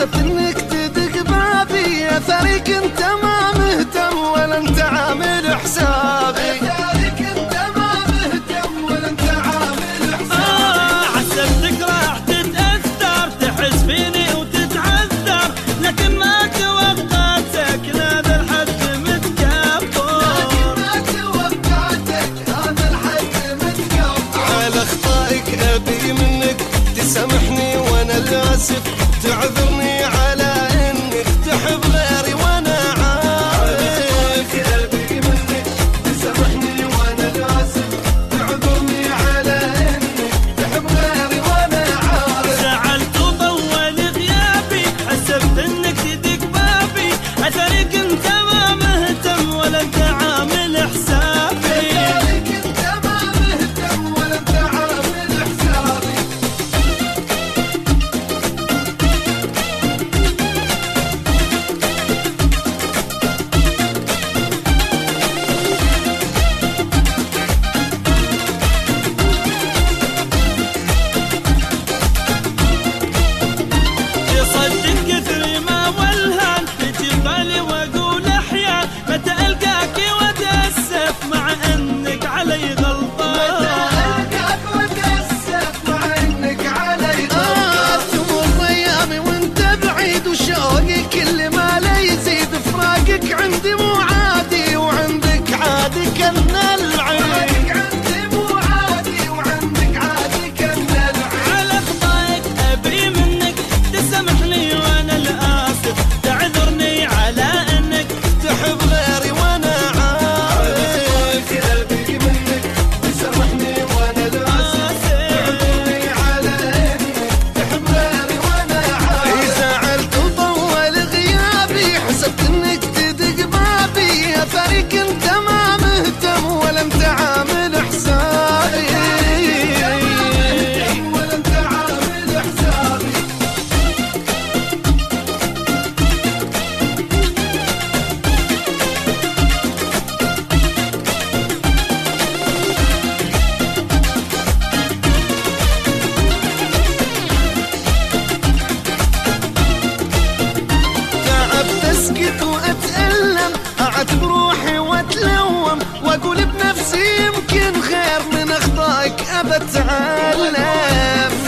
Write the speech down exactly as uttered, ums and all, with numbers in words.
حسبت انك تدق بابي، اثرك انت ما مهتم ولا انت عامل حسابي. اثرك انت ما مهتم ولا انت عامل حسابي. آه حسبتك راح تتأثر، تحس فيني وتتعذر، لكن ما توقعتك لهذا الحد متكبر. لكن ما توقعتك هذا الحد متكبر. على اخطائك ابي منك تسامحني وانا الاسف، تعذرني على انك تحب غيري وانا عارف. ابي منك تسامحني وانا الاسف، تعذرني على انك تحب غيري وانا عارف. زعلت وطول غيابي، حسبت انك تدق بابي، اثرك انت ما مهتم ولا انت عامل حسابي. اثرك انت ما مهتم ولا انت عامل حسابي. يصدق كثر ما والهان بيجي بالي واقول احيان، متى القاك واتاسف مع انك علي غلطان. متى القاك واتاسف مع انك علي غلطان. تمر ايامي وانت بعيد وشوقي كل ما لا يزيد، فراقك عندي مو عادي وعندك عادي كنا العيد. عندي مو عادي وعندك عادي كنا العيد. على خطاك ابي منك تسامحني وانا الاسف، تعذرني على انك تحب غيري وانا عارف. ابي منك تسامحني وانا الاسف، تعذرني على انك تحب غيري وانا عارف. زعلت وطول غيابي، حسبت انك تدق بابي، اثرك انت ما مهتم ولا انت عامل حسابي. ولا انت عامل حسابي. تعبت اسكت واتألم، اعاتب روحي واتلوم، واقول بنفسي يمكن خير من اخطائك ابى اتعلم.